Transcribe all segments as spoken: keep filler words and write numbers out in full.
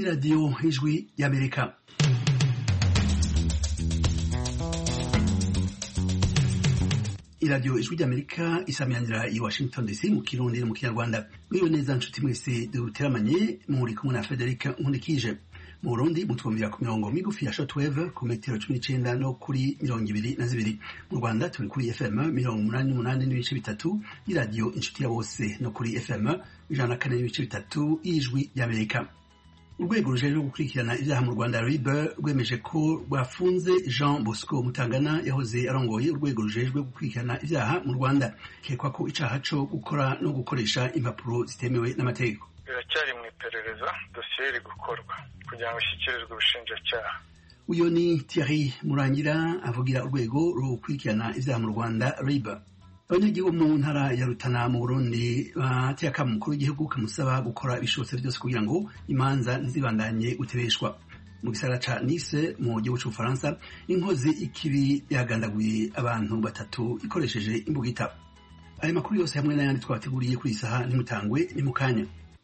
Radio Ijwi y'Amerika. iradiyo ijwi ry'Amerika isamiranira i Washington D C mu Kirundi no mu Kinyarwanda. Mwiwe neza nshuti mwese duteramanye muri kumwe na Frederic Nkulikije. Mu Burundi mutwumvira ku mirongo migufi ya shortwave ku metero cumi n'icenda no kuri mirongo ibiri na zibiri. Mu Rwanda turi kuri F M mirongo umunani n'umunani n'ibice bitatu y'iradiyo inshuti ya bose no kuri F M ijana na kane n'ibice bitatu y'ijwi ry'Amerika. Urwego rujejwe gukurikirana ivyaha mu Rwanda R I B rwemeje ko rwafunze Jean Bosco Mutangana yahoze arongoye urwego rujejwe gukurikirana ivyaha mu Rwanda, kekwa ko icaha co gukora no gukoresha impapuro zitemewe n'amategeko. Biracyari mu iperereza, dosiye iri gukorwa kugira ngo ishyikirizwe ubushinjacyaha. Uyo ni Thierry Murangira avugira urwego rukurikirana ivyaha mu Rwanda R I B. Abanyagihugu mu ntara ya Rutana mu Burundi bateye akamu umukuru w'igihugu kamusaba gukora ibishobotse byose kugira ngo imanza ntizibandanye gutebeshwa. Mu gisagara ca Nice mu gihugu c'Ubufaransa, inkozi ikibi yagandaguye abantu batatu ikoresheje imbugita. Ayo makuru yose hamwe n'ayandi twabateguriye kuri isaha ntimutangwe ni mu kanya.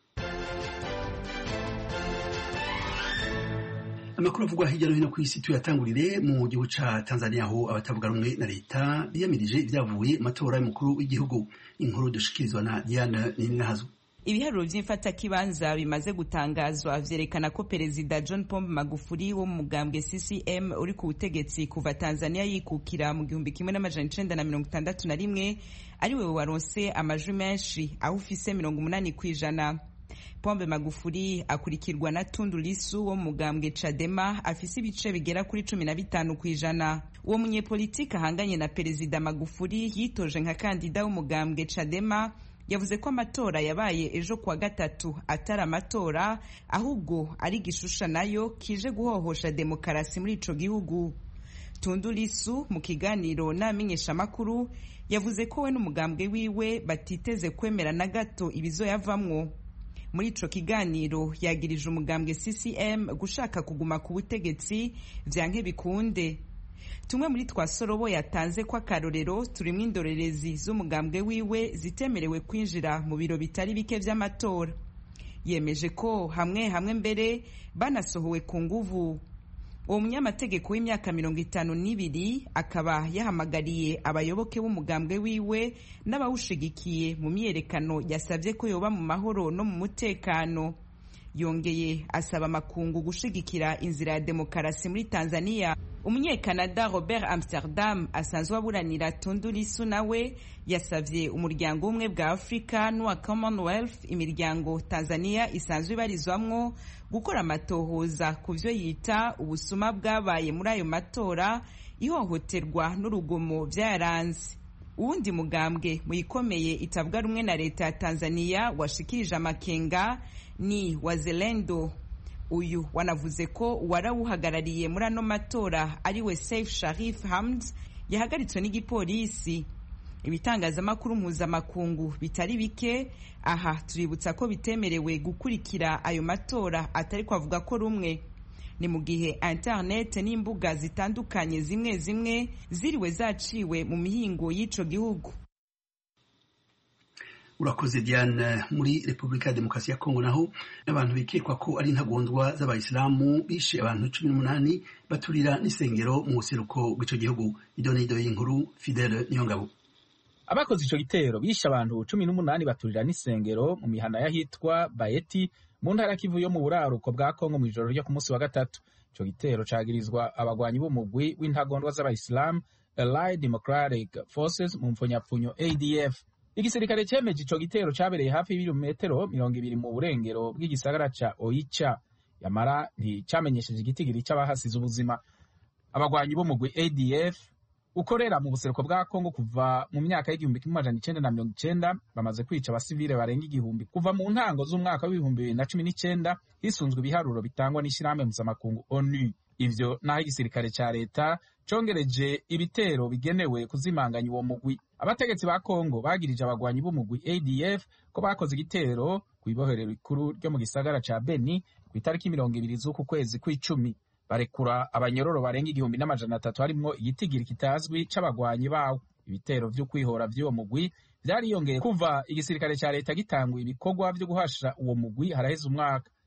Amakuru avugwa hirya no hino ku isi tuyatangurire mu gihugu ca Tanzania, aho abatavuga rumwe na leta biyamirije ibyavuye amatora y'umukuru w'igihugu. Inkuru dushikirizwa na Diana Nininahazo. Ibiharuro vy'imfatakibanza bimaze gutangazwa vyerekana ko Perezida John Pombe Magufuli wo mu mugambwe C C M uri ku butegetsi kuva Tanzania yikukira mu gihumbi kimwe n'amajana icenda na mirongo itandatu na rimwe ari wewe waronse amajwi menshi, aho ufise mirongo umunani kw'ijana. Pombe Magufuli akurikirwa na Tundu Lissu wo mu mugambwe Chadema afise ibice bigera kuri cumi na bitanu kw'ijana. Uwo munyepolitika ahanganye na Perezida Magufuli yitoje nka kandida w'umugambwe Chadema yavuze ko amatora yabaye ejo kuwa gatatu atari amatora ahubwo ari gishusha nayo kije guhohosha demokarasi muri ico gihugu. Tundu Lissu mu kiganiro n'amenyesha makuru yavuze ko we n'umugambwe wiwe batiteze kwemera na gato ibizoyavamwo. Muri ico kiganiro yagirije umugambwe C C M gushaka kuguma ku butegetsi vyanke bikunde. Tumwe muri twasorobo yatanze kwa karorero turimwe indorerezi z'umugambwe wiwe zitemerewe kwinjira mu biro bitari bike vy'amatora. Yemeje ko hamwe hamwe mbere banasohowe ku nguvu. Uwo munyamategeko w'imyaka mirongo itanu n'ibiri akaba yahamagariye abayoboke b'umugambwe wiwe n'abawushigikiye mu myerekano yasabye ko yoba mu mahoro no mu mutekano. Yongeye asaba makungu gushigikira inzira ya demokarasi muri Tanzania. Umunyekanada Robert Amsterdam asanzwe aburanira Tundu Lissu nawe yasavye umuryango umwe bwa Afrika n'uwa Commonwealth, imiryango Tanzania isanzwe ibarizwamwo, gukora amatohoza ku vyo yita ubusuma bwabaye muri ayo matora, ihohoterwa n'urugomo vyaranze. Uwundi mugambwe muyikomeye itavuga rumwe na leta ya Tanzania washikirije amakenga ni Wazalendo. Uyu wanavuze ko warawuhagarariye muri ano matora ariwe Saif Sharif Hamd yahagaritswe n'igipolisi. Ibitangazamakuru mpuzamakungu bitari bike aha tuributsa ko bitemerewe gukurikira ayo matora atari kwavuga ko rumwe. Ni mu gihe internet n'imbuga zitandukanye zimwe zimwe ziriwe zaciwe mu mihingo y'ico gihugu. Urakoze Diane. Muri Republika ya Demokarasi ya Kongo naho n'abantu bikekwa ko ari intagondwa z'abayisilamu bishe abantu cumi n'umunani baturira n'isengero mu buseruko bw'ico gihugu. Idonido y'inkuru Fidele Niyongabo. Abakoze ico gitero bishe abantu cumi n'umunani baturira n'isengero mu mihana yahitwa Bayeti mu ntara Kivu yo mu buraruko bwa Kongo mu ijoro ryo ku munsi wa gatatu. Ico gitero cagirizwa abagwanyi b'umugwi w'intagondwa z'abayisilamu Allied Democratic Forces mu mfonyapfunyo A D F. Igisirikare cemeje ico gitero cabereye hafi y'ibirometero mirongo ibiri mu burengero bw'igisagara ca Oicha, yamara nticamenyesheje igitigiri c'abahasize ubuzima. Abagwanyi b'umugwi A D F ukorera mu buseruko bwa Kongo kuva mu myaka y'igihumbi kimwe amajana icenda na mirongo icenda bamaze kwica abasivile barenga igihumbi kuva mu ntango z'umwaka w'ibihumbi bibiri na cumi n'icenda, hisunzwe ibiharuro bitangwa n'ishirahamwe mpuzamakungu O N U. Ivyo naho igisirikare ca leta congereje ibitero bigenewe kuzimanganya uwo mugwi. Abategetsi ba Kongo bagirije abagwanyi b'umugwi A D F ko bakoze igitero kw'ibohero rikuru ryo mu gisagara ca Beni ku itariki mirongo ibiri z'uku kwezi kw'icumi. Barekura abanyororo barenga igihumbi n'amajana atatu harimwo igitigiri kitazwi c'abagwanyi bawo. Ibitero vyo kwihora vy'uwo mugwi vyariyongeye kuva igisirikare ca leta gitangwa ibikorwa vyo guhasha uwo mugwi haraheze umwaka.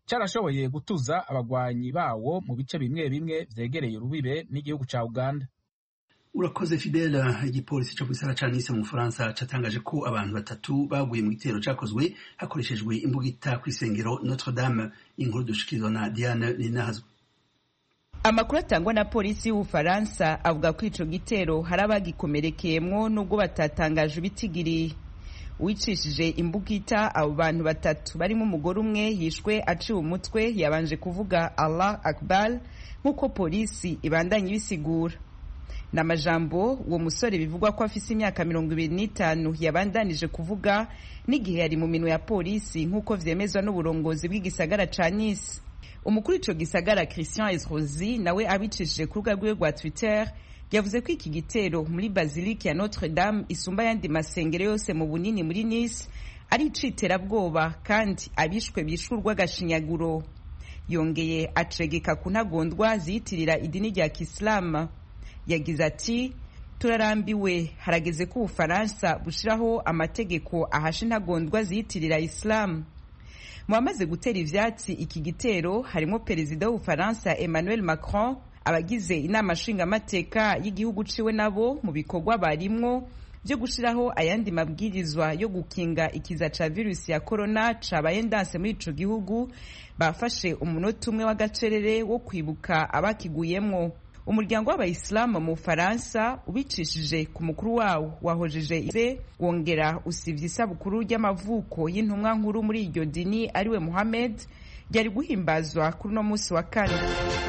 carashoboye gutuza abagwanyi bawo mu bice bimwe bimwe vyegereye urubibe n'igihugu ca Uganda. Urakoze Fidela. Igipolisi cyo kwisara ca Nice mu Faransa catangaje ko abantu batatu baguye mu gitero cakozwe hakoreshejwe imbugita kw'isengero Notre Dame. Inkuru dushikirizwa na Diane Ninahazwa. Amakuru atangwa na polisi y'Ubufaransa avuga ko ico gitero hari abagikomerekeyemwo nubwo batatangaje ibitigiri. Wicishije imbugita abo bantu batatu barimo umugore umwe yishwe aciwe umutwe yabanje kuvuga Allah Akbar nk'uko polisi ibandanye ibisigura. N'amajambo uwo musore bivugwa ko afise imyaka mirongo ibiri n'itanu yabandanije kuvuga n'igihe yari mu minwe ya polisi nk'uko vyemezwa n'uburongozi bw'igisagara ca Nice. Umukuru ico gisagara Christian Estrosi nawe abicishije ku rubuga rwiwe rwa Twitter yavuze ko iki gitero muri Basilique ya Notre Dame isumba yandi masengero yose mu bunini muri Nice ari iciterabwoba kandi abishwe bishurwa gashinyaguro. Yongeye acegeka ku ntagondwa ziyitirira idini rya Kisilamu. Yagize ati turarambiwe harageze ko Ubufaransa bushiraho amategeko ahasha intagondwa ziyitirira Islam. Mu bamaze gutera ivyatsi iki gitero harimo perezida w'Ubufaransa Emmanuel Macron, abagize inama nshingamateka y'igihugu ciwe nabo mu bikorwa barimwo byo gushiraho ayandi mabwirizwa yo gukinga ikiza ca virusi ya corona cabaye ndanse muri ico gihugu bafashe umunota umwe w'agacerere wo kwibuka abakiguyemwo. Umuryango w'Abayisilamu mu Faransa ubicishije ku mukuru wawo wahojeje ize wongera usivye isabukuru ry'amavuko y'intumwa nkuru muri iryo dini ariwe Muhammad ryari guhimbazwa kuri no musi wa kane.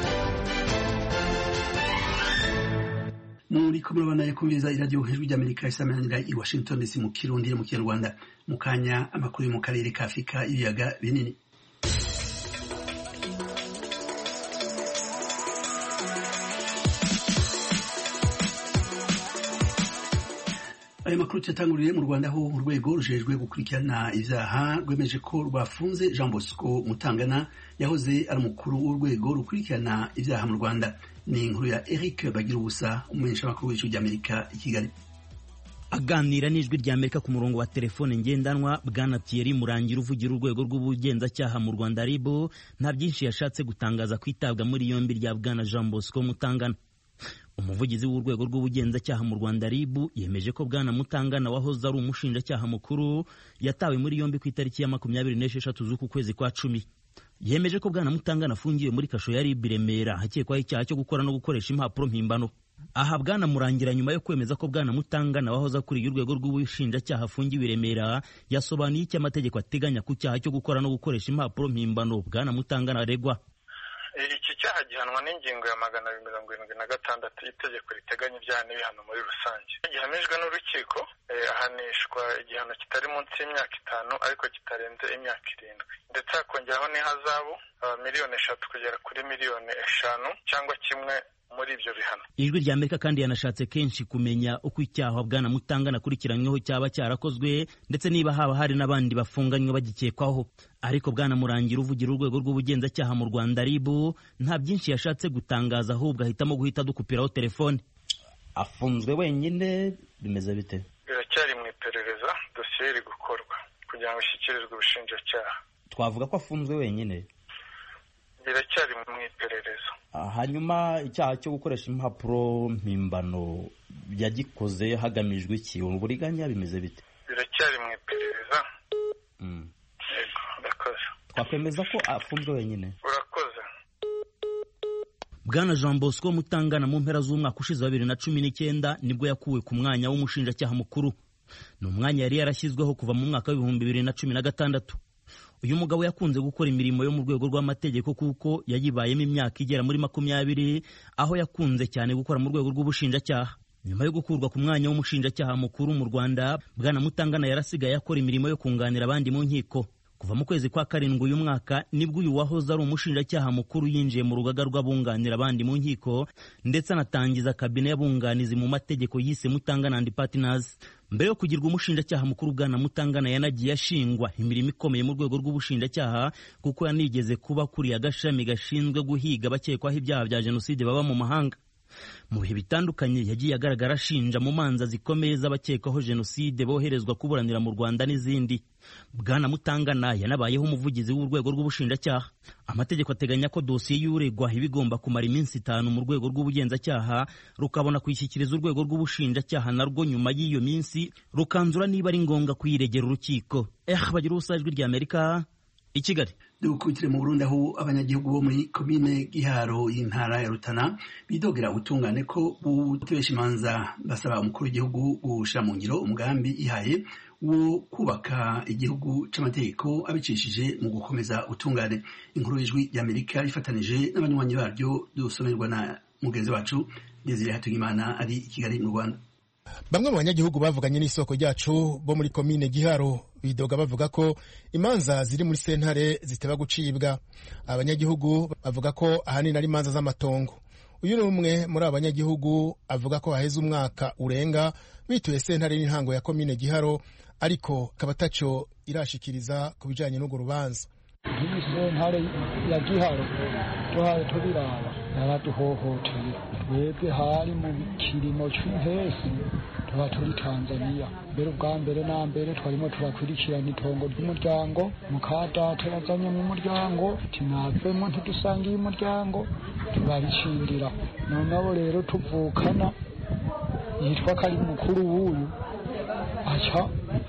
Muri kumurabana yakumviriza iradiyo hejuru ry'Amerika isamanira i Washington D C mu Kirundi mu Kinyarwanda. Mu kanya amakuru yo mu karere ka Afurika y'ibiyaga binini. Ayo makuru cyatanguriye mu Rwanda aho urwego rujejwe gukurikirana ivyaha rwemeje ko rwafunze Jean Bosco Mutangana yahoze ari umukuru w'urwego rukurikirana ivyaha mu Rwanda. Ni inkuru ya Eric Bagirubusa umumenyesha makuru w'ijwi ry'Amerika i Kigali. Aganira n'ijwi ry'Amerika ku murongo wa telefone ngendanwa, Bwana Thierry Murangira uvugira urwego rw'ubugenzacyaha mu Rwanda R I B nta byinshi yashatse gutangaza kwitabwa muri yombi rya Bwana Jean Bosco Mutangana. Umuvugizi w'urwego rw'ubugenzacyaha mu Rwanda R I B yemeje ko Bwana Mutangana wahoze ari umushinjacyaha mukuru yatawe muri yombi ku itariki ya makumyabiri n'esheshatu z'uku kwezi kwa cumi. Yemeje ko Bwana Mutangana afungiwe muri kasho ya R I B Remera hakekwaho icyaha cyo gukora no gukoresha impapuro mpimbano. Aha Bwana Murangira nyuma yo kwemeza ko Bwana Mutangana wahoze akuriye urwego rw'ubushinjacyaha afungiwe i Remera yasobanuye icyo amategeko ateganya ku cyaha cyo gukora no gukoresha impapuro mpimbano Bwana Mutangana aregwa. Iki cyaha gihanwa n'ingingo ya magana abiri mirongo irindwi na gatandatu y'itegeko riteganya ibyaha n'ibihano muri rusange. Gihamijwe n'urukiko ahanishwa igihano kitari munsi y'imyaka itanu ariko kitarenze imyaka irindwi, ndetse hakongeraho n'ihazabu miliyoni eshatu kugera kuri miliyoni eshanu cyangwa kimwe muri ibyo bihano. Ijwi rya Amerika kandi yanashatse kenshi kumenya uko icyaha Bwana Mutangana akurikiranyweho cyaba cyarakozwe ndetse niba haba hari n'abandi bafunganywe bagikekwaho. Ariko Bwana Murangira uvugira urwego rw'ubugenzacyaha mu Rwanda R I B nta byinshi yashatse gutangaza, ahubwo ahitamo guhita dukupiraho telefone. Afunzwe wenyine bimeze bite? Biracyari mu iperereza, dosiye iri gukorwa kugira ngo ishyikirizwe ubushinjacyaha. Twavuga ko afunzwe wenyine? Biracyari mu iperereza. Hanyuma icyaha cyo gukoresha impapuro mpimbano yagikoze hagamijwe iki? Uburiganya bimeze bite? Biracyari mu iperereza. Mm. Yego, urakoze. Twakwemeza ko afunzwe wenyine? Urakoze. Bwana Jean Bosco Mutangana mu mpera z'umwaka ushize wa bibiri na cumi n'icyenda nibwo yakuwe ku mwanya w'umushinjacyaha mukuru. Ni umwanya yari yarashyizweho kuva mu mwaka w'ibihumbi bibiri na cumi na gatandatu. Uyu mugabo yakunze gukora imirimo yo mu rwego rw'amategeko kuko yayibayemo imyaka igera muri makumyabiri, aho yakunze cyane gukora mu rwego rw'ubushinjacyaha. Nyuma yo gukurwa ku mwanya w'umushinjacyaha mukuru mu Rwanda, Bwana Mutangana yarasigaye akora imirimo yo kunganira abandi mu nkiko. Kuva mu kwezi kwa karindwi uyu mwaka nibwo uyu wahoze ari umushinjacyaha mukuru yinjiye mu rugaga rw'abunganira abandi mu nkiko ndetse anatangiza kabine y'abunganizi mu mategeko yise Mutangana and Partners. Mbere yo kugirwa umushinjacyaha mukuru, Bwana Mutangana yanagiye ashingwa imirimo ikomeye mu rwego rw'ubushinjacyaha kuko yanigeze kuba kuriye agashami gashinzwe guhiga abakekwaho ibyaha bya jenoside baba mu mahanga. mu bihe bitandukanye yagiye agaragara ashinja mu manza zikomeye z'abakekwaho jenoside boherezwa kuburanira mu Rwanda n'izindi. Bwana Mutangana yanabayeho umuvugizi w'urwego rw'ubushinjacyaha. Amategeko ateganya ko dosiye y'uregwa ibigomba kumara iminsi itanu mu rwego rw'ubugenzacyaha, rukabona kuyishyikiriza urwego rw'ubushinjacyaha narwo nyuma y'iyo minsi rukanzura niba ari ngombwa kuyiregera urukiko. Eh bagira ubusajwi ry'Amerika i Kigali. Dukubitire mu Burundi aho abanyagihugu bo muri komine Giharo y'intara ya Rutana bidogera ubutungane ko butubesha imanza, basaba umukuru w'igihugu gushira mu ngiro umugambi ihaye wo kubaka igihugu c'amategeko abicishije mu gukomeza utungane. Inkuru y'ijwi y'Amerika ifatanije n'abanywanyi baryo dusomerwa na mugenzi wacu Desire Hatungimana ari i Kigali mu Rwanda. Bamwe mu banyagihugu bavuganye n'isoko ryacu bo muri komine Giharo bidoga bavuga ko imanza ziri muri sentare ziteba gucibwa. Abanyagihugu bavuga ko ahanini ari imanza z'amatongo. Uyu ni umwe muri abanyagihugu avuga ko haheze umwaka urenga bituye sentare y'intango ya komine Giharo, ariko kabataco irashikiriza ku bijanye n'urwo rubanza. Iyi sentare ya Giharo tuhaye tubiraba yaraduhohoteye. Twebwe hari mu kirimo cy'umpesi tuba turi Tanzania. Mbere ubwa mbere na mbere twarimo turakurikirana itongo ry'umuryango, mukadata yazanye mu muryango tinavemo ntidusangiye umuryango turabicindira. Noneho rero tuvukana yitwa kari mukuru w'uyu aca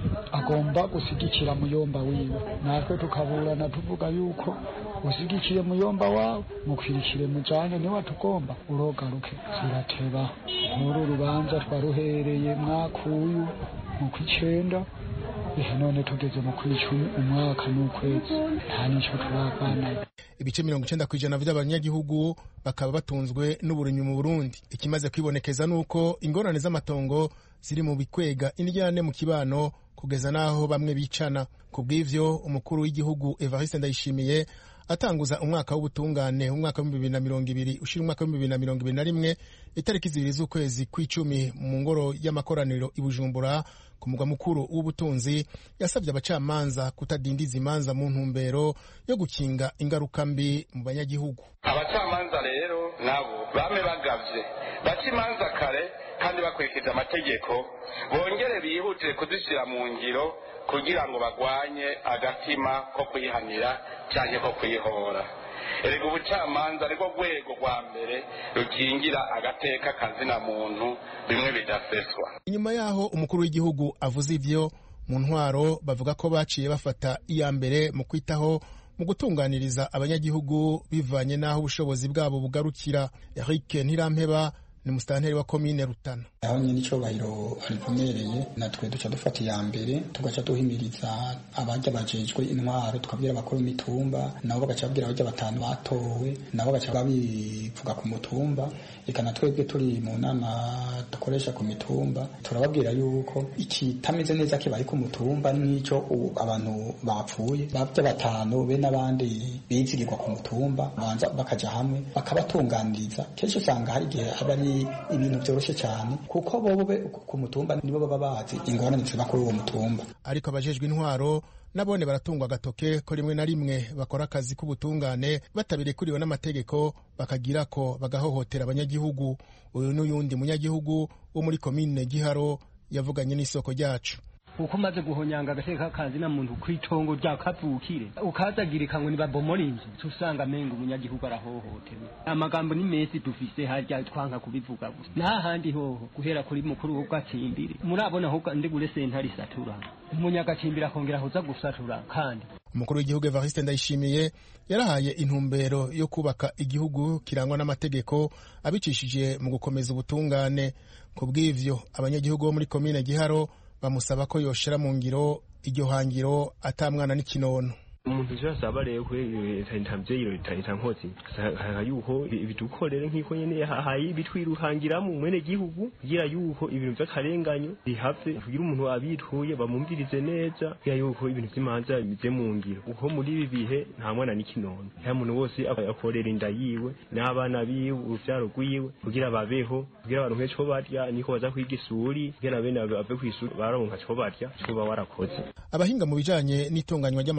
agomba gusigikira muyomba wiwe, natwe tukaburana tuvuga yuko usigikiye muyomba wawe mukwirikire mujanye niwe tugomba urogaruke. Zirateba nkuru rubanza twaruhereye mwakuyu mu kwicenda, ihe none tugeze mu kwicumi umwaka n'ukwezi nta nico turagana. Ibice mirongo icenda kw'ijana vy'abanyagihugu bakaba batunzwe n'uburimyi mu Burundi. Ikimaze kwibonekeza nuko ingorane z'amatongo ziri mu bikwega indyane mu kibano kugeza naho bamwe bicana. Kubw'ivyo umukuru w'igihugu Evariste Ndayishimiye atanguza umwaka w'ubutungane umwaka wa bibiri na mirongo ibiri ushira umwaka wa bibiri na mirongo ibiri na rimwe itariki zibiri z'ukwezi kw'icumi mu ngoro y'amakoraniro i Bujumbura ku mugwa mukuru w'ubutunzi, yasabye abacamanza kutadindiza imanza mu ntumbero yo gukinga ingaruka mbi mu banyagihugu. Abacamanza rero nabo bame bagavye baca imanza kare kandi bakurikije amategeko, bongere bihutire kuzishira mu ngiro kugira ngo bagwanye agatima ko kuyihanira cyane ko kuyihora. Erega ubucamanza ariko rwego rwa mbere rukingira agateka kazina muntu bimwe bidaseswa. Inyuma yaho umukuru w'igihugu avuze ivyo, mu ntwaro bavuga ko baciye bafata iya mbere mu kwitaho mu gutunganiriza abanyagihugu bivanye naho ubushobozi bwabo bugarukira. Eric Ntirampeba ni musitanteri wa komine Rutana. Aho nyine icobahiro arikomereye natwe duca dufata iya mbere tugaca duhimiriza abajya bajejwe intwaro, tukabwira abakuru imitumba nabo bagaca babwira abajya batanu batowe nabo bagaca babivuga ku mutumba. Eka na twebwe turi mu nama dukoresha ku mitumba turababwira yuko ikitameze neza kibaye ku mutumba n'icyo abantu bapfuye babya batanu be n'abandi bizigirwa ku mutumba banza bakaja hamwe bakabatunganiriza. Kenshi usanga hari igihe aba ari ibintu byoroshye cyane kuko bobo ku mutumba nibo baba bazi ingorane ziba kuri uwo mutumba. Ariko abajejwe intwaro nabone baratungwa agatoke ko rimwe na rimwe bakora akazi k'ubutungane batabirekuriwe n'amategeko, bakagira ko bagahohotera abanyagihugu. Uyu n'uyundi munyagihugu wo muri komine Giharo yavuganye n'isoko ryacu. Uko maze guhonyanga agateka kazi na muntu kwitongo rya kavukire ukazagirika ngo nibabomora inzu tusanga mengo umunyagihugu arahohotewe. Amagambo ni mesi dufise harya twanka kubivuga gusa nta handi hoho guhera kuri mukuru w'ubwacimbiri murabona ho ndi gure sentari satura umunyagacimbira kongera hoza gusatura. Kandi umukuru w'igihugu Evariste Ndayishimiye yarahaye intumbero yo kubaka igihugu kirangwa n'amategeko abicishije mu gukomeza ubutungane. Kubw'ivyo abanyagihugu bo muri komine Giharo bamusaba ko yoshira mu ngiro iryo hangiro atamwana n'ikinono. Umuntu cyasaba rero ko intambye leta nkozi saka yuko ibidukorere nkiko nyene hayi bitwiruhangira mu mwene gihugu kugira yuko ibintu by'akarenganyo bihave kugira umuntu abituye bamumvirize neza kugira yuko ibintu by'imanza bize mu ngiro. Uko muri ibi bihe nta mwana n'ikinono, nta muntu wose akorera inda yiwe n'abana biwe uruvyaro rwiwe kugira babeho kugira baronke cyo barya niko baza kwiga isuri kugira bene bave ku isuri baronka cyo barya cyo ba warakoze. Abahinga mu bijanye n'itunganywa ry'amatongo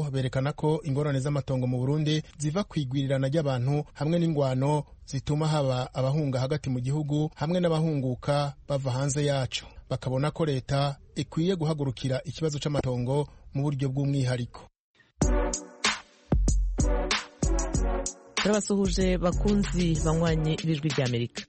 nabo berekana ko ingorane z'amatongo mu Burundi ziva kwigwirirana ry'abantu hamwe n'ingwano zituma haba abahunga hagati mu gihugu hamwe n'abahunguka bava hanze yaco. Bakabona ko leta ikwiye guhagurukira ikibazo c'amatongo mu buryo bw'umwihariko. Turabasuhuje bakunzi banywanye ibijwi ry'Amerika.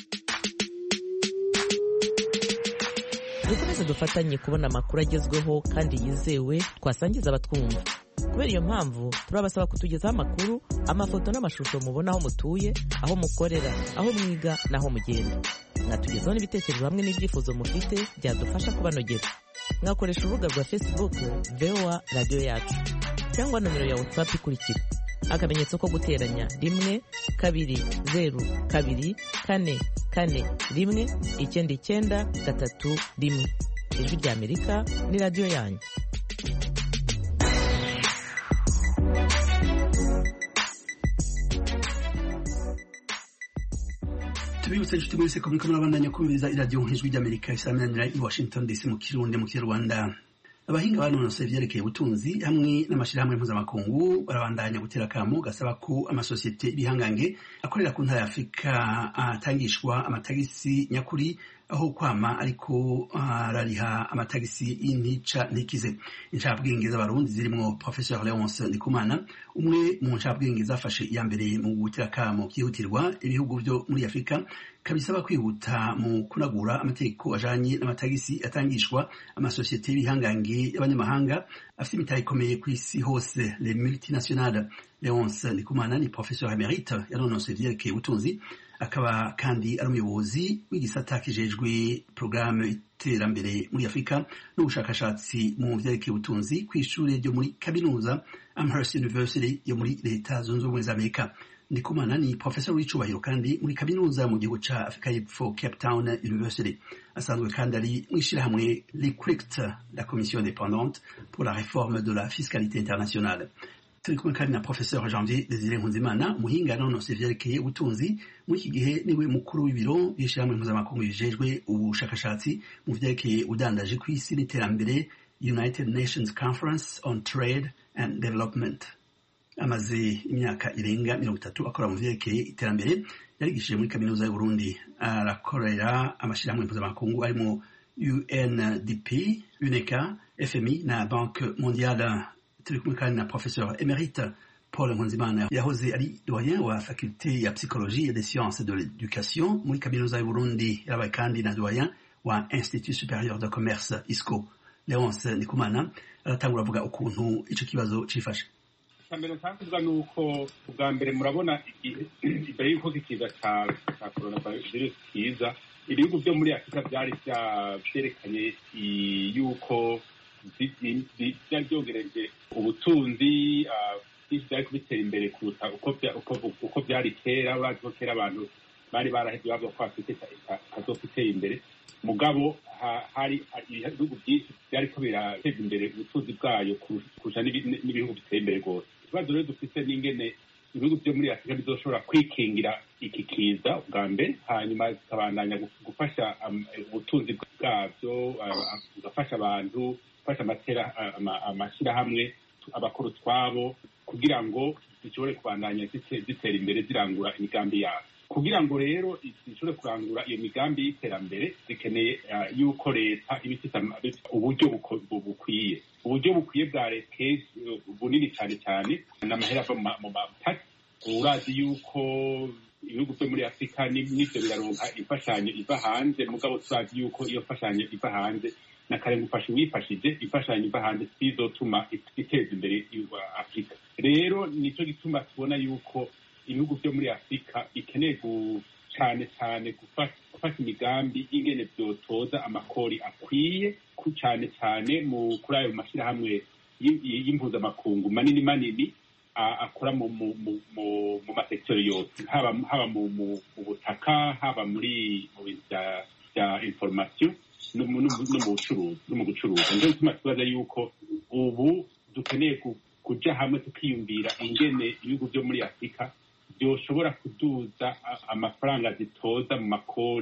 Dukomeze dufatanye kubona amakuru agezweho kandi yizewe twasangiza abatwumva. Kubera iyo mpamvu turabasaba kutugezaho amakuru, amafoto n'amashusho mubona aho mutuye, aho mukorera, aho mwiga n'aho mugenda. Mwatugezaho n'ibitekerezo hamwe n'ibyifuzo mufite byadufasha kubanogera. Mwakoresha urubuga rwa Facebook V O A Radio Yacu cyangwa nomero ya WhatsApp ikurikira: akamenyetso ko guteranya rimwe kabiri zeru kabiri kane kane rimwe icyenda icyenda gatatu rimwe. Ijwi ry'Amerika ni radio yanyu. Tubibutse inshuti mwese ko muriko murabandanya kumviriza iradiyo Ijwi ry'Amerika isamanira i Washington D C mu Kirundi mu Kinyarwanda. Abahinga banonosoye ivyerekeye ubutunzi hamwe n'amashirahamwe mpuzamakungu barabandanya gutera akamo gasaba ko amasosiyete bihangange akorera ku ntara ya Afurika atangishwa amatagisi nyakuri aho kwama ariko arariha amatagisi y'intica ntikize. Incabwenge z'abarundi zirimo Professeur Leonce Ndikumana, umwe mu ncabwenge zafashe iya mbere mu gutera akamo byihutirwa ibihugu byo muri Afurika kabisaba kwihuta mu kunagura amategeko ajanye n'amatagisi atangishwa amasosiyete y'ibihangange y'abanyamahanga afite imitahe ikomeye ku isi hose, les multinationales. Leonce Ndikumana ni professeur emerite yanonosoye ivyerekeye ubutunzi, akaba kandi ari umuyobozi w'igisata kijejwe programme iterambere muri Afurika n'ubushakashatsi mu vyerekeye ubutunzi kw'ishure ryo muri kaminuza Amherst University yo muri leta zunze ubumwe za Amerika. Ndikumana ni professor w'icubahiro kandi muri kaminuza mu gihugu ca Afrika y'Epfo Cape Town University. Asanzwe kandi ari mw'ishirahamwe L I C R I C T, la commission indépendante pour la réforme de la fiscalité internationale. Turi kumwe kandi na Professeur Janvier Desire Nkunzimana, umuhinga nonosoye ivyerekeye ubutunzi, muri iki gihe niwe mukuru w'ibiro by'ishirahamwe mpuzamakungu bijejwe ubushakashatsi mu vyerekeye udandaje kw'isi n'iterambere, United Nations Conference on Trade and Development. Amaze imyaka irenga mirongo itatu akora mu vyerekeye iterambere, yarigishije muri kaminuza y'u Burundi, arakorera amashirahamwe mpuzamakungu arimo U N D P, U N E C A, F M I na Banque Mondiale. Turi kumwe kandi na Professeur Emerite Paul Nkunzimana, yahoze ari doyen wa faculté ya psychologie et des sciences de l'éducation muri kaminuza y'u Burundi, yabaye kandi na doyen wa Institut Supérieur de Commerce I S C O. Leonce Ndikumana aratangura avuga ukuntu ico kibazo cifashe. Mbere ntakuvuga nuko ubwa mbere murabona imbere y'uko ikiza ca ca coronavirus kiza, ibihugu byo muri Afurika byari byerekanye yuko byari byongereje ubutunzi, byari kubitera imbere kuruta uko byari kera. Urazi ko kera abantu bari barahevye bavuga ko Afurika itazotera imbere, mugabo hari ibihugu byinshi byariko birateza imbere ubutunzi bwayo kurusha n'ibihugu biteye imbere rwose. Ikibazo rero dufite n'ingene ibihugu byo muri Afurika bizoshobora kwikingira iki kiza ubwa mbere, hanyuma zikabandanya gufasha ubutunzi bwabyo, bugafasha abantu, gufasha amashyirahamwe, abakora utwabo, kugira ngo zishobore kubandanya zitera imbere zirangura imigambi yabo. Kugira ngo rero zishobore kurangura iyo migambi y'iterambere, zikeneye yuko leta iba ifite uburyo bukwiye. Uburyo bukwiye bwa leta bunini cyane cyane n'amahera ava mu matagisi. Urazi yuko ibihugu byo muri Afurika n'ibyo biraronka imfashanyo iva hanze, mugabo turazi yuko iyo mfashanyo iva hanze na kare gufasha uwifashije, imfashanyo iva hanze sizotuma iteza imbere Afurika. Rero nicyo gituma tubona yuko ibihugu byo muri Afurika bikeneye cyane cyane gufata imigambi y'ingene byotoza amakori akwiye, cyane cyane mu kuri ayo mashyirahamwe y'impuzamakungu manini manini akora mu masekiteri yose, haba mu butaka, haba muri mu bintu bya information no mu bucuruzi no mu gucuruza. Niyo gituma tubaza yuko ubu dukeneye kuja hamwe tukiyumvira ingene ibihugu byo muri Afurika byoshobora kuduza amafaranga zitoza mu makori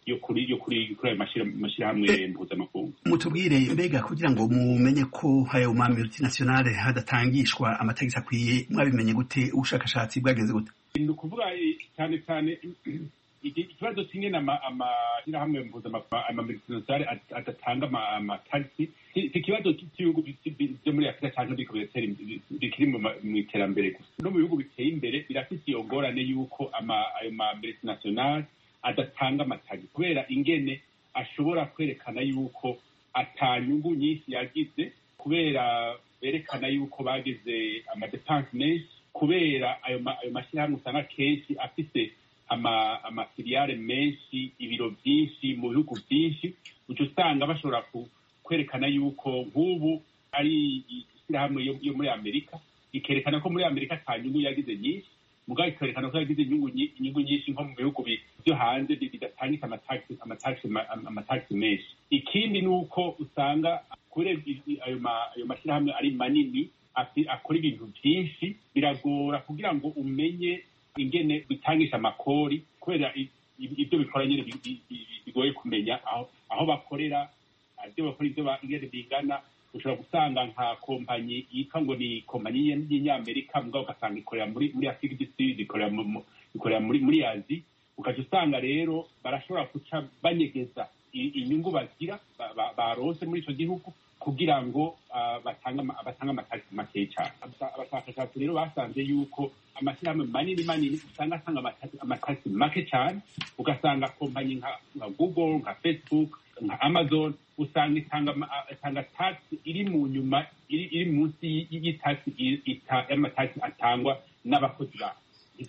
yo kuri yo kuri kuri ayo mashyirahamwe mpuzamakungu. Mutubwire mbega kugira ngo mumenye ko ayo ma multinationale hadatangishwa amatagisi akwiye mwabimenye gute ubushakashatsi bwageze gute? Ni ukuvuga cyane cyane ikibazo kimwe amashyirahamwe mpuzamakungu ama multinationale adatanga amatagisi si ikibazo cy'ibihugu byo muri Afurika cyangwa bikiri mu iterambere gusa. No mu bihugu biteye imbere birafite iyo ngorane y'uko ayo ma multinationale adatanga amatagisi kubera ingene ashobora kwerekana yuko atanyungu nyinshi yagize, kubera berekana yuko bagize amadepanse menshi, kubera ayo mashyirahamwe usanga kenshi afite amafiliyare menshi, ibiro byinshi mu bihugu byinshi, uca usanga bashobora kwerekana yuko nk'ubu ari ishyirahamwe yo muri Amerika, ikerekana ko muri Amerika ata nyungu yagize nyinshi, mugabo ikerekana ko yagize inyungu nyinshi nko mu bihugu byo hanze bidatangika amatagisi menshi. Ikindi ni uko usanga kubera ayo mashyirahamwe ari manini akora ibintu byinshi, biragora kugira ngo umenye ingene bitangisha amakori, kubera ibyo bikora nyine bigoye kumenya aho bakorera, ibyo bakora ibyo ingene bingana. Ushobora gusanga nka kompanyi yitwa ngo ni kompanyi y'Inyamerika, mugabo ugasanga ikorera muri muri Afurika y'Isud, ikorera ikorera muri muri Azi, ukaca usanga rero barashobora guca banyegeza inyungu bagira barose muri icyo gihugu kugira ngo batanga batanga amatagisi make cyane. Abashakashatsi rero basanze yuko amashyirahamwe manini manini usanga atanga amatagisi make cyane, ugasanga kompanyi nka Google, nka Facebook, nka Amazon usanga itanga itanga tax iri mu nyuma iri munsi y'itax y'amatagisi atangwa n'abakozi babo.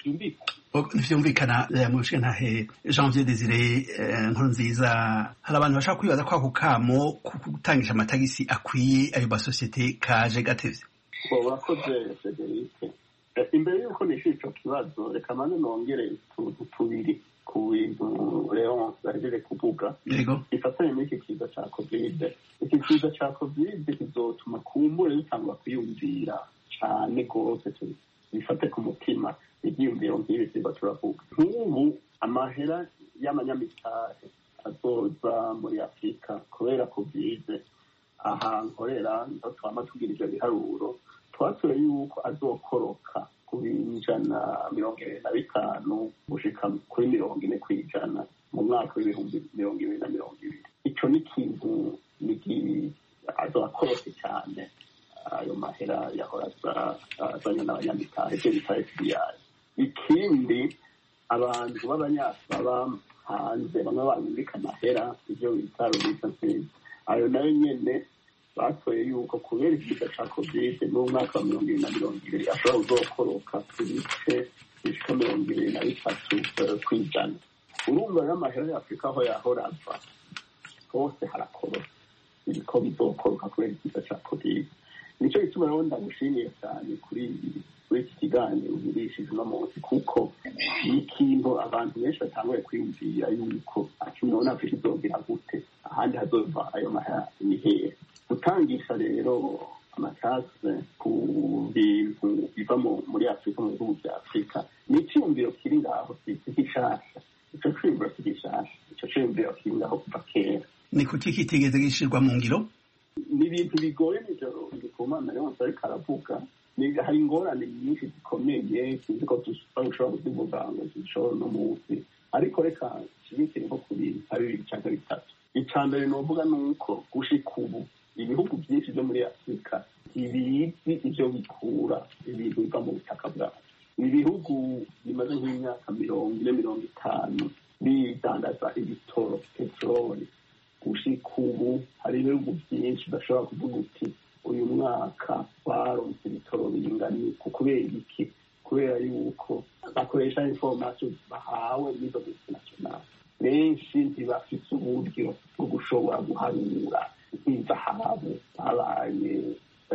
Ntibyumvikana mu bishe ntahe Janvier Desire Nkurunziza, hari abantu bashaka kwibaza ko ako kamo gutangisha amatagisi akwiye ayo masosiyete kaje gatevye. Urakoze Frederic. Imbere y'uko nishyura icyo kibazo, reka mane nongere utuntu tubiri ku bintu Leon yahejeje kuvuga gifatanye n'iki kiza cya covid. Iki kiza cya covid kizotuma kumbure bitangwa kwiyumvira cyane rwose, bifate ku mutima ibyiyumviro nk'ibi tuba turavuga. Nk'ubu amahera y'amanyamitari azoza muri Afurika kubera covid, aha nkorera ndo twama tugira ivyo biharuro, twasuye yuko azokoroka ku ijana mirongo ibiri na bitanu gushika kuri mirongo ine kw'ijana mu mwaka w'ibihumbi mirongo ibiri na mirongo ibiri. Ico ni ikintu azokorose cyane ayo mahera yahora azanye n'abanyamitari, ivyo bita F B I. Ikindi abantu b'abanyafurika hanze bamwe babika amahera, ivyo bita remittances, ayo nayo nyene batoye yuko kubera ikiza ca covid n'umwaka wa mirongo ibiri na mirongo ibiri ashobora kuzokoroka ku bice bishika mirongo ibiri na bitatu kw'ijana. Urumva rero amahera ya Afurika aho yahora ava hose harakorora, biriko bizokoroka kubera ikiza ca covid. Nico gituma rero ndamushimiye cyane kuri kuri iki kiganiro ugurishije uno munsi, kuko ni ikintu abantu benshi batanguye kwiyumvira yuko akimubona Afurika izogira gute, ahandi hazova ayo mahera ni hehe. Gutangisha rero amatagisi ku bintu biva muri Afurika, mu bihugu bya Afurika, ni icyumviro kiri ngaho si gishasha. Ico cyumviro si gishasha, ico cyumviro kiri ngaho kuva kera. Ni kuki kitigeze gishirwa mu ngiro? Ni ibintu bigoye nijoro ndikumana rero ariko aravuga, hari ingorane nyinshi zikomeye sinzi ko dushobora kuzivuga ngo zishobora no munsi, ariko reka kibikire nko ku bintu bibiri cyangwa bitatu. Icya mbere novuga ni uko gushika ubu ibihugu byinshi byo muri Afurika ibizi ivyo bikura ibintu biva mu butaka bwabo. Ibihugu bimaze nk'imyaka mirongo ine mirongo itanu bidandaza ibitoro, peteroli. Gushika ubu hari ibihugu byinshi bashobora kuvuga uti uyu mwaka baronse ibitoro bingana uku. Kubera iki? Kubera yuko bakoresha information bahawe n'izo multinationale. Benshi ntibafite uburyo bwo gushobora guharura nk'izahabu zabaye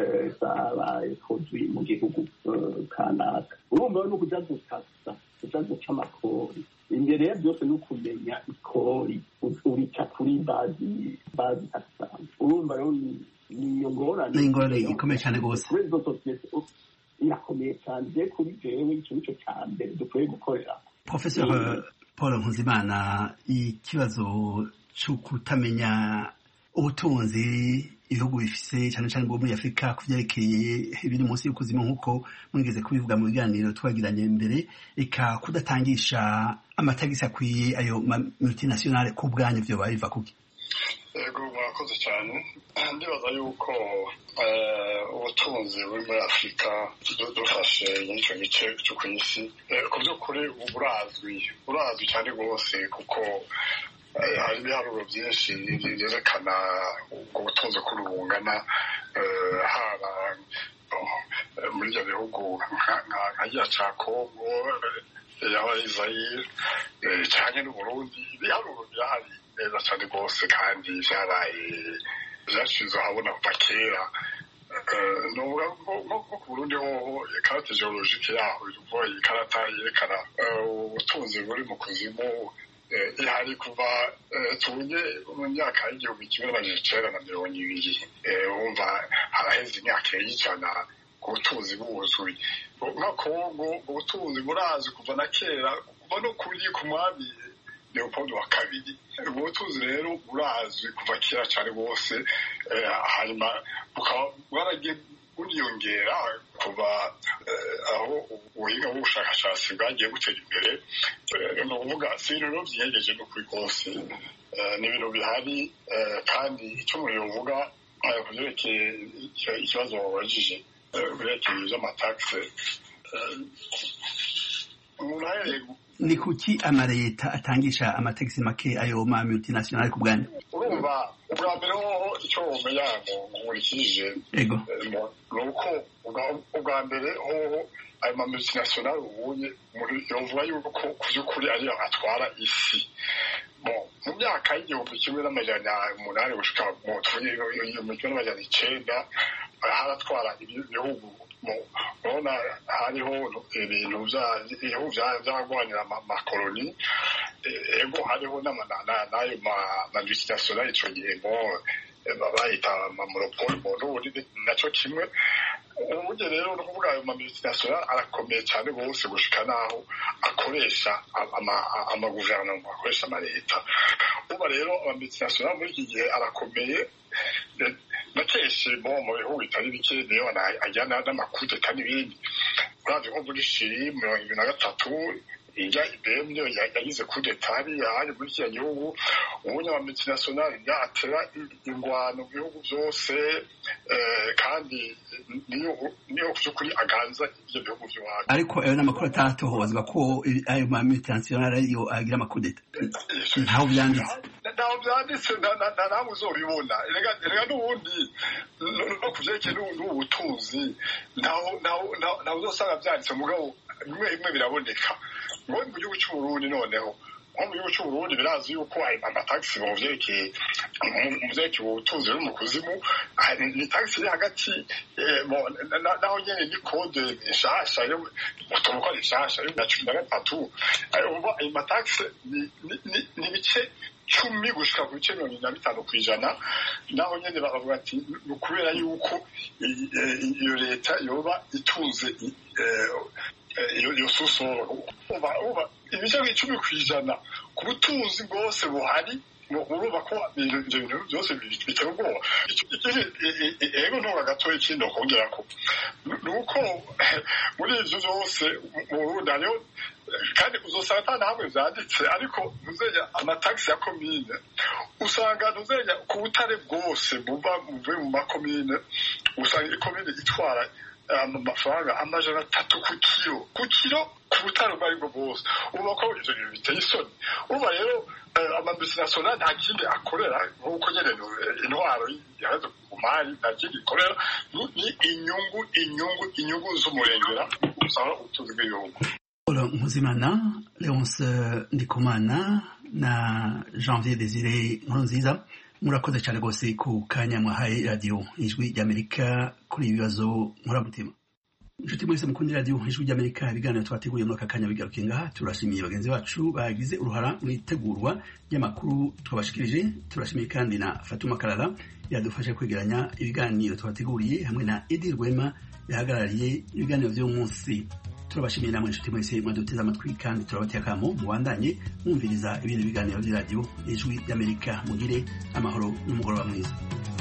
zabaye produit mu gihugu kanaka. Urumva no kuja gutasa, kuja guca amakori. Imbere ya byose ni ukumenya ikori urica kuri bazi bazi taxan. Urumva rero niyo ngorane ni ingorane ikomeye cyane rwose, irakomeye cyane. Je kuri jewe ico nico cya mbere dukwiye gukorera. Professor Paul Nkuzimana, ikibazo cyo kutamenya ubutunzi ibihugu bifise cyane cyane bwo muri Afrika ku byerekeye ibiri munsi y'ukuzima nk'uko mwigeze kubivuga mu biganiro twagiranye mbere, eka kudatangisha amatagisi akwiye ayo multinationale ku bwanyu byo babiva kuki? Yego, murakoze cyane. Ndibaza yuko ubutunzi buri muri Afurika dufashe n'icyo gice cyo ku isi ku by'ukuri burazwi burazwi cyane rwose, kuko hari ibiharuro byinshi byerekana ubwo butunzi ko bungana, haba muri ibyo bihugu nka giya cya Kongo, yaba Israel cyane n'Uburundi. Ibiharuro birahari neza cyane rwose kandi byaraye byashize ahabona kuva kera. nko ku Burundi hoho ikarata geologike yaho ivuga ikarata yerekana ubutunzi buri mu kuzimu ihari kuva tunye mu myaka y'igihumbi kimwe n'amajana icenda na mirongo ibiri. Wumva haraheze imyaka y'ijana ku butunzi buzwi. Nka Kongo ubutunzi burazi kuva na kera, kuva no kuri ku mwami Leopold wa kabiri. Ubutunzi rero burazwi kuva kera cyane bose, hanyuma bukaba bwaragiye buriyongera kuva aho ubuhinga bw'ubushakashatsi bwagiye butera imbere. Ni ukuvuga si ibintu byiyegeje no kuri kose, ni ibintu bihari. Kandi icyo umuntu yovuga ku byerekeye ikibazo wabajije ku byerekeye iby'amatagisi, umuntu ahereye ni kuki amaleta atangisha amatagisi make ayo ma multinational ku bwanyu? Urumva ubwa mbere hoho icyo womenya nkurikije ego ni uko ubwa mbere hoho ayo ma multinational ubuye yovuga yuko ku by'ukuri ariyo atwara isi. Mu myaka y'igihumbi kimwe n'amajana umunani gushika mu igihumbi kimwe n'amajana icenda haratwara ibihugu. Urabona hariho ibintu ibihugu byagwanira amakoloni, ego hariho n'ayo mamultinational ico gihe bayita amamonopole mu Burundi naco kimwe. Uburyo rero no kuvuga ayo mamultinational arakomeye cyane bose gushika naho akoresha amaguverinoma, akoresha amaleta. Uba rero amamultinational muri iki gihe arakomeye na kenshi mu bihugu bitari bike niyo ajyana n'amakudeta n'ibindi. Uravye nko muri Chili mirongo ibiri na gatatu ijya I B M niyo yagize kudeta hariya hari muri kiriya gihugu. Ubunya wa multinational yatera ingwano mu bihugu byose, kandi niyo niyo by'ukuri aganza ibyo bihugu by'iwacu. Ariko ayo n'amakuru atatohozwa ko ayo ma multinational yo agira amakudeta, ntaho byanditse ntaho byanditse na namwe uzobibona. Erega n'ubundi no kuvyerekeye n'ubutunzi ntaho ntaho uzosanga byanditse, mugabo bimwe bimwe biraboneka. Ngo mu gihugu cy'u Burundi noneho nko mu gihugu cy'u Burundi birazi yuko amatagisi mu vyerekeye mu vyerekeye ubutunzi buri mu kuzimu ni tagisi iri hagati naho nyene ni kode nshasha yo muturuka nshasha yo na cumi na gatatu. Umva ayo matagisi ni bice cumi gushika ku bice mirongo ine na bitanu kw'ijana. Naho nyene bakavuga ati ni kubera yuko iyo leta yoba itunze iyo susoro. Uba ibice icumi kw'ijana ku butunzi bwose buhari, urumva ko ibyo bintu byose bitera ubwoba. Ego ntura gatoya ikindi kongera ko ni uko muri ivyo byose mu Burundi hariho, kandi uzosanga ata nahamwe vyanditse, ariko ntuzenya amatagisi ya komine usanga ntuzenya ku butare bwose buva muvuye mu makomine, usanga ikomine itwara amafaranga amajana atatu ku kiro ku kiro ku butare ubwo aribwo bwose. Uba ko ivyo bintu biteye isoni. Uba rero amamultinational nta kindi akorera nk'uko nyene intwaro yaheze ku mari, nta kindi ikorera ni inyungu inyungu inyungu z'umurengera usanga ubutunzi bw'ibihugu. Nkuzimana, Leonce Ndikumana na Janvier Desire Nkurunziza, murakoze cyane rwose ku kanya mwahaye radiyo ijwi ry'Amerika kuri ibi bibazo nkuramutima. Inshuti mwese mukunda radiyo ijwi ry'Amerika, ibiganiro twateguye muri aka kanya bigarukiye ngaha. Turashimiye bagenzi bacu bagize uruhara mu itegurwa ry'amakuru twabashikirije. Turashimiye kandi na Fatuma Karara yadufashe kwegeranya ibiganiro twateguriye, hamwe na Edi Rwema yahagarariye ibiganiro by'uyu munsi. turabashimiye namwe inshuti mwese mwaduteze amatwi kandi turabateye akamo mubandanye mwumviriza ibindi biganiro by'iradiyo ijwi ry'amerika. Mugire amahoro n'umugoroba mwiza.